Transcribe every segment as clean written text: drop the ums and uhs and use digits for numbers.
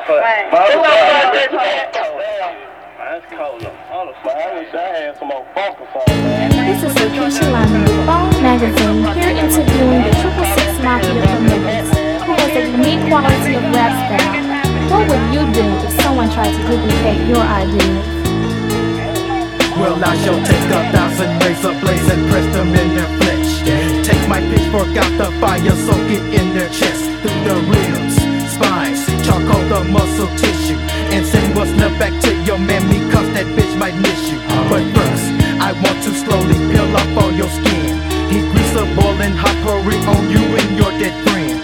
This is Lakeisha Lyman with Bone Magazine, here interviewing the 666 Mafia from Memphis, who has a unique quality of rap style. What would you do if someone tried to duplicate your ideas? Well, I shall take 1,000 razor blades and press them in their flesh. Take my pitchfork out the fire, soak it in their chest, through the ribs, spines, charcoal the muscle tissue, and send what's left back to your mammy, cause that bitch might miss you. But first, I want to slowly peel off all your skin. Heat grease a boiling hot curry on you and your dead friend.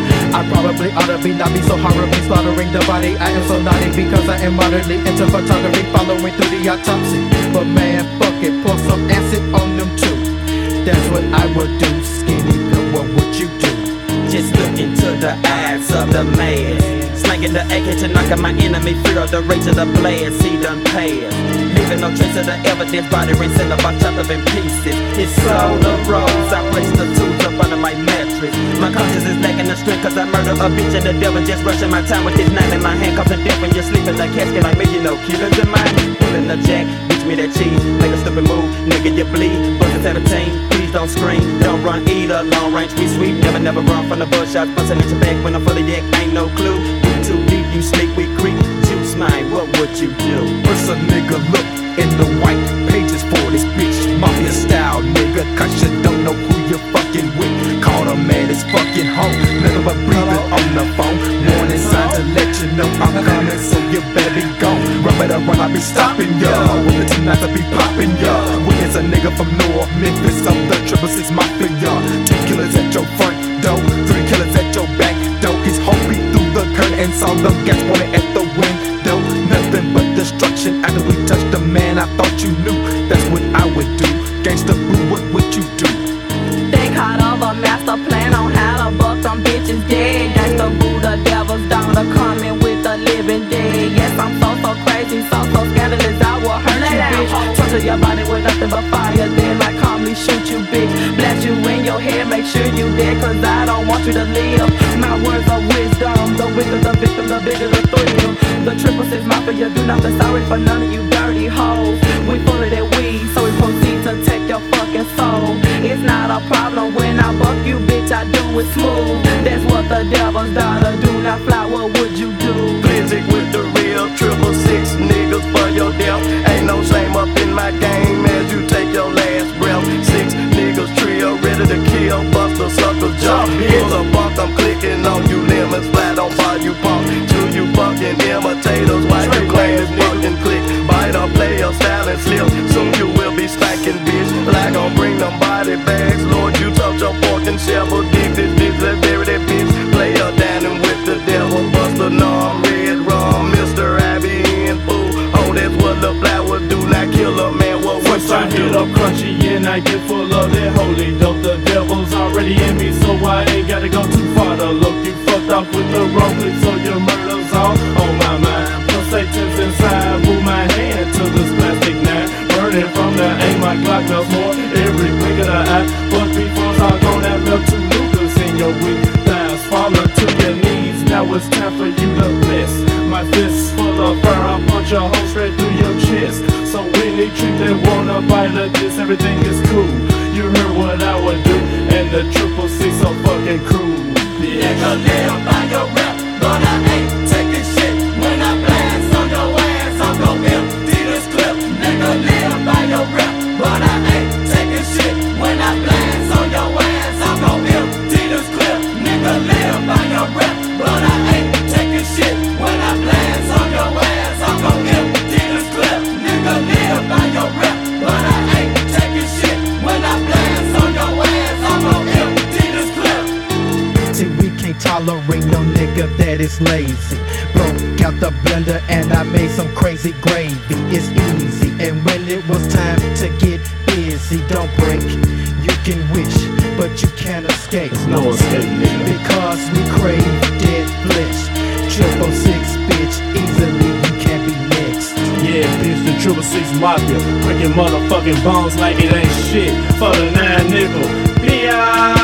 I probably ought to be not be so horribly slaughtering the body. I am so naughty because I am moderately into photography, following through the autopsy. But man, fuck it, pour some acid on them too. That's what I would do. Skinny Bill, what would you do? Just look into the eyes of the man, slanging the AK to knock out my enemy. Fear of the rage of the blast, he done passed, leaving no trace of the evidence. Body rinsing up, I chopped up in pieces. His soul arose, I placed the tools up under my mattress. My conscience is lacking the strength, cause I murder a bitch and the devil just rushing my time with this knife in my hand, causing death when you're sleeping. The casket like me, you know, killers in mine. Pulling the jack, bitch me that cheese, make a stupid move, nigga you bleed. Buzzing 17, please don't scream, don't run either. Long range we sweep, never run from the bush shots, busting at your back when I'm fully yak, ain't no clue. We too deep, you sleep, we creep. Juice mine, what would you do? First a nigga look in the white pages for this bitch, mafia style nigga, cause you don't know who you're fucking with. Call the man is fucking home, nothing but breathing on the phone. Warning sign to let you know I'm coming, so you better be gone. Run better run, I'll be stopping ya. With it tonight I'll be popping ya. When it's a nigga from North Memphis, I'm the 666 Mafia. 2 killers at your front door, 3 killers at your back door. His whole beat through the curtain and saw them gas pointed at the window. Nothing but destruction after we touched the man. I thought you knew that's what I would do. Gangsta boo, what would you do? Think hard of a master plan on how to buck them bitches dead. Gangsta boo, the devil's daughter coming with the living dead. Yes, I'm so crazy, so scandalous, I will hurt you, bitch. Torture your body with nothing but fire, then like calmly shoot you, bitch. Blast you in your head, make sure you dead, cause I don't want you to live. My words of wisdom, the wicked the victim, the bigger the thrill. The 666 Mafia, do not be sorry for none of you dirty hoes. We full of that weed, so we proceed to take your fucking soul. It's not a problem when I buck you, bitch, I do it smooth. That's what the devil's daughter do. Not fly, what would you do? Physic with the real 666 niggas for your death. Ain't no shame up in my game as you take your last breath. 6 niggas trio ready to kill, bust a sucker's jaw. Pull a buck, I'm clicking on you lemons, flat on fire you punk. To you fucking imitators, why you claim this fucking click? Bite or play your style and slip, soon you will be stankin' bitch. Like gon' bring them body bags, Lord, you touch your fork and shovel. Dig this bitch, let's bury that bitch. Play her dining with the devil, Buster Norm, Red Rum, Mr. Abby and Fool. Oh, that's what the flat would do, not kill a man, what would I you hit do? up crunchy and I get full of that holy dope. The devil's already in me, so I ain't gotta go too far to look. You fucked off with the wrong click, so your murder's all on my mind. Plus Satan's inside, move my hand to this plastic knife. Burning from the aim, my Glock melts more every blink of the eye. But before I go that melt 2 Lucas in your weak thighs. Fall to your knees, now it's time for you to bless. My fist full of fur, I punch a hole straight through your chest. So any trick that wanna bite like this, everything is cool. You heard what I would do, and the 666 so fucking cruel. Nigga live by your rep, but I ain't taking shit. When I blast on your ass, I'm gon' empty this clip. Nigga live by your rep, but I ain't taking shit. When I blast on your ass, I'm gon' empty this clip. Nigga live by your rep, but I ain't taking shit. When I blast on your ass, I'm gon' empty this clip. Nigga live by your rep, but I ain't taking shit. When I blast on your ass, I'm gon' empty this clip. See, we can't tolerate no nigga that is lazy. Broke out the blender and I made some crazy gravy. It's easy, and when it was time to get busy, don't break. You can wish, but you can't escape. There's no escape, nigga. Because we crave dead flesh. 666, bitch, easily you can't be next. Yeah, bitch, the 666 Mafia, breaking motherfucking bones like it ain't shit. For the 9 nickel, B.I.